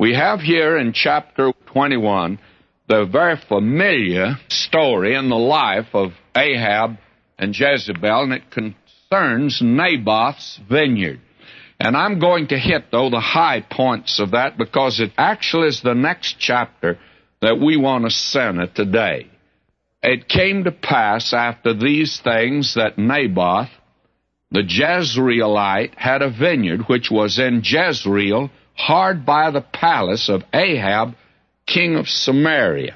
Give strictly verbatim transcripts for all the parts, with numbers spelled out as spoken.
We have here in chapter twenty-one the very familiar story in the life of Ahab and Jezebel, and it concerns Naboth's vineyard. And I'm going to hit, though, the high points of that because it actually is the next chapter that we want to center today. It came to pass after these things that Naboth, the Jezreelite, had a vineyard which was in Jezreel, hard by the palace of Ahab, king of Samaria.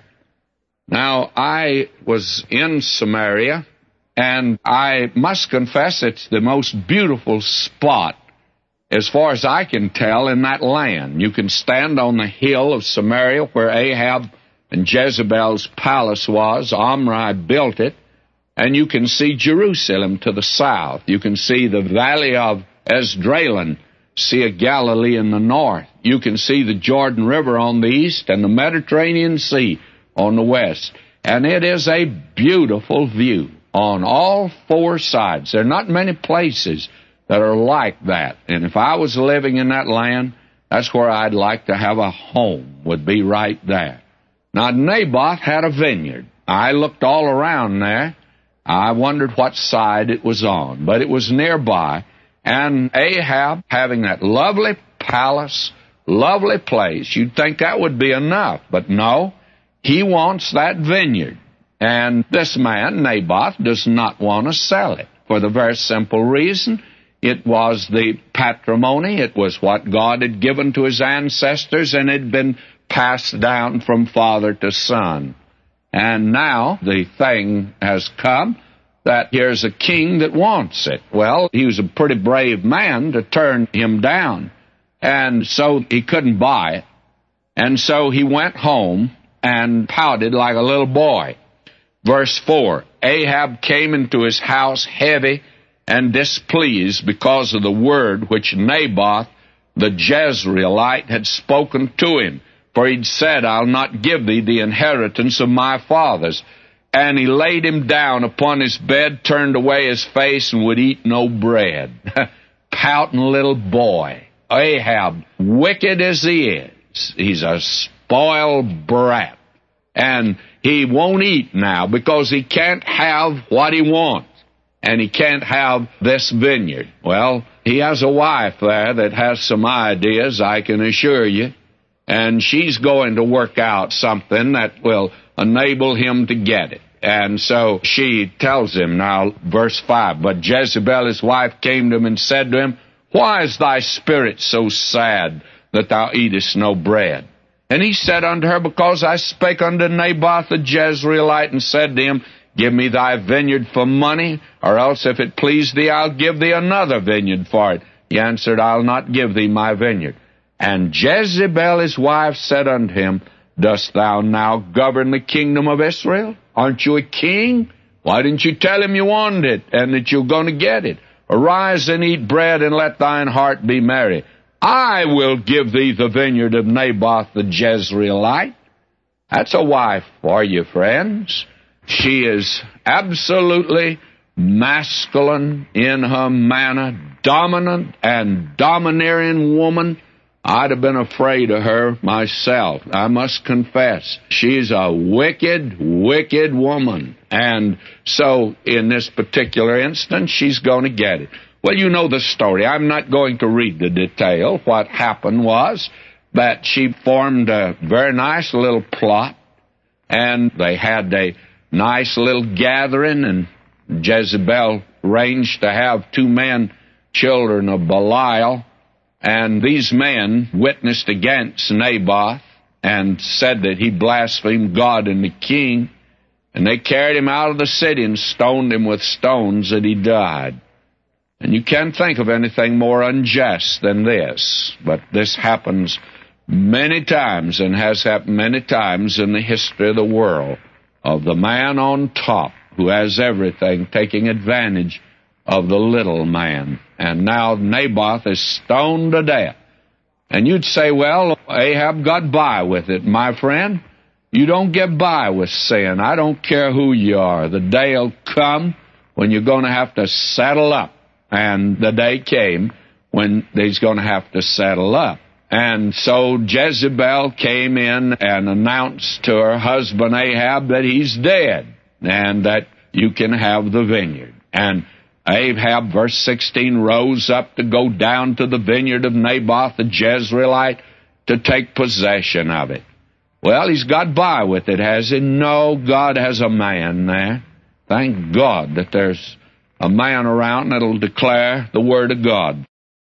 Now, I was in Samaria, and I must confess it's the most beautiful spot, as far as I can tell, in that land. You can stand on the hill of Samaria where Ahab and Jezebel's palace was. Omri built it. And you can see Jerusalem to the south. You can see the valley of Esdraelon, Sea of Galilee in the north. You can see the Jordan River on the east and the Mediterranean Sea on the west. And it is a beautiful view on all four sides. There are not many places that are like that. And if I was living in that land, that's where I'd like to have a home, would be right there. Now, Naboth had a vineyard. I looked all around there. I wondered what side it was on, but it was nearby. And Ahab, having that lovely palace, lovely place, you'd think that would be enough. But no, he wants that vineyard. And this man, Naboth, does not want to sell it for the very simple reason it was the patrimony. It was what God had given to his ancestors, and it had been passed down from father to son. And now the thing has come that here's a king that wants it. Well, he was a pretty brave man to turn him down, and so he couldn't buy it. And so he went home and pouted like a little boy. Verse four, Ahab came into his house heavy and displeased because of the word which Naboth the Jezreelite had spoken to him. For he'd said, I'll not give thee the inheritance of my fathers. And he laid him down upon his bed, turned away his face, and would eat no bread. Pouting little boy. Ahab, wicked as he is, he's a spoiled brat. And he won't eat now because he can't have what he wants. And he can't have this vineyard. Well, he has a wife there that has some ideas, I can assure you. And she's going to work out something that will enable him to get it. And so she tells him, now, verse five, but Jezebel, his wife, came to him and said to him, why is thy spirit so sad that thou eatest no bread? And he said unto her, because I spake unto Naboth the Jezreelite, and said to him, give me thy vineyard for money, or else if it please thee, I'll give thee another vineyard for it. He answered, I'll not give thee my vineyard. And Jezebel his wife said unto him, dost thou now govern the kingdom of Israel? Aren't you a king? Why didn't you tell him you wanted it, and that you're going to get it? Arise and eat bread, and let thine heart be merry. I will give thee the vineyard of Naboth the Jezreelite. That's a wife for you, friends. She is absolutely masculine in her manner, dominant and domineering woman. I'd have been afraid of her myself, I must confess. She's a wicked, wicked woman. And so, in this particular instance, she's going to get it. Well, you know the story. I'm not going to read the detail. What happened was that she formed a very nice little plot, and they had a nice little gathering, and Jezebel arranged to have two men, children of Belial, and these men witnessed against Naboth and said that he blasphemed God and the king, and they carried him out of the city and stoned him with stones that he died. And you can't think of anything more unjust than this, but this happens many times and has happened many times in the history of the world, of the man on top who has everything taking advantage of the little man. And now Naboth is stoned to death. And you'd say, well, Ahab got by with it. My friend, you don't get by with sin. I don't care who you are. The day will come when you're going to have to settle up. And the day came when he's going to have to settle up. And so Jezebel came in and announced to her husband Ahab that he's dead and that you can have the vineyard. And Ahab, verse sixteen, rose up to go down to the vineyard of Naboth the Jezreelite to take possession of it. Well, he's got by with it, has he? No, God has a man there. Thank God that there's a man around that'll declare the word of God.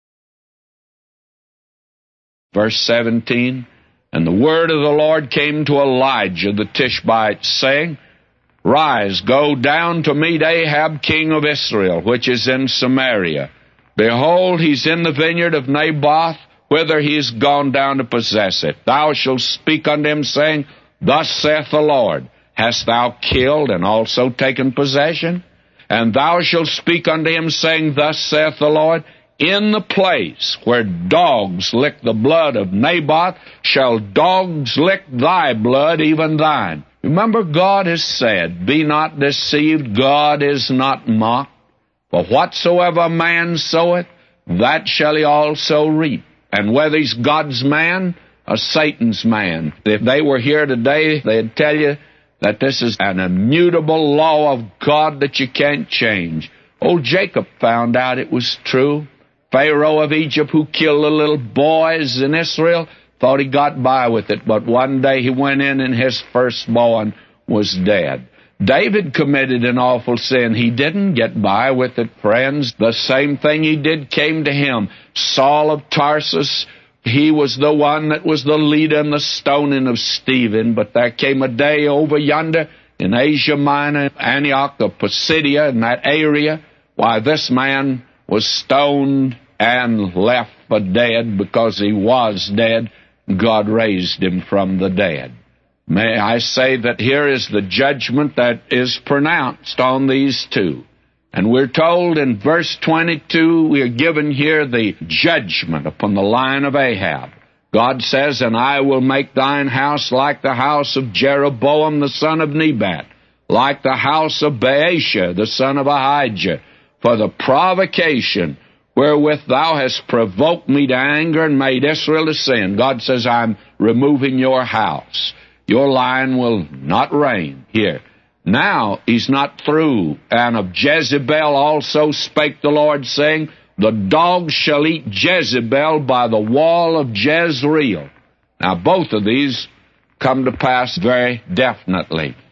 Verse seventeen, and the word of the Lord came to Elijah the Tishbite, saying, Rise, go down to meet Ahab king of Israel, which is in Samaria. Behold, he's in the vineyard of Naboth, whither he is gone down to possess it. Thou shalt speak unto him, saying, Thus saith the Lord, Hast thou killed and also taken possession? And thou shalt speak unto him, saying, Thus saith the Lord, In the place where dogs lick the blood of Naboth, shall dogs lick thy blood, even thine. Remember, God has said, Be not deceived, God is not mocked. For whatsoever a man soweth, that shall he also reap. And whether he's God's man or Satan's man, if they were here today, they'd tell you that this is an immutable law of God that you can't change. Old Jacob found out it was true. Pharaoh of Egypt, who killed the little boys in Israel, thought he got by with it, but one day he went in and his firstborn was dead. David committed an awful sin. He didn't get by with it, friends. The same thing he did came to him. Saul of Tarsus, he was the one that was the leader in the stoning of Stephen, but there came a day over yonder in Asia Minor, Antioch of Pisidia, in that area, why this man was stoned and left for dead because he was dead. God raised him from the dead. May I say that here is the judgment that is pronounced on these two. And we're told in verse twenty-two, we are given here the judgment upon the line of Ahab. God says, And I will make thine house like the house of Jeroboam the son of Nebat, like the house of Baasha the son of Ahijah, for the provocation wherewith thou hast provoked me to anger and made Israel to sin. God says, I'm removing your house. Your line will not reign here. Now he's not through. And of Jezebel also spake the Lord, saying, The dogs shall eat Jezebel by the wall of Jezreel. Now both of these come to pass very definitely.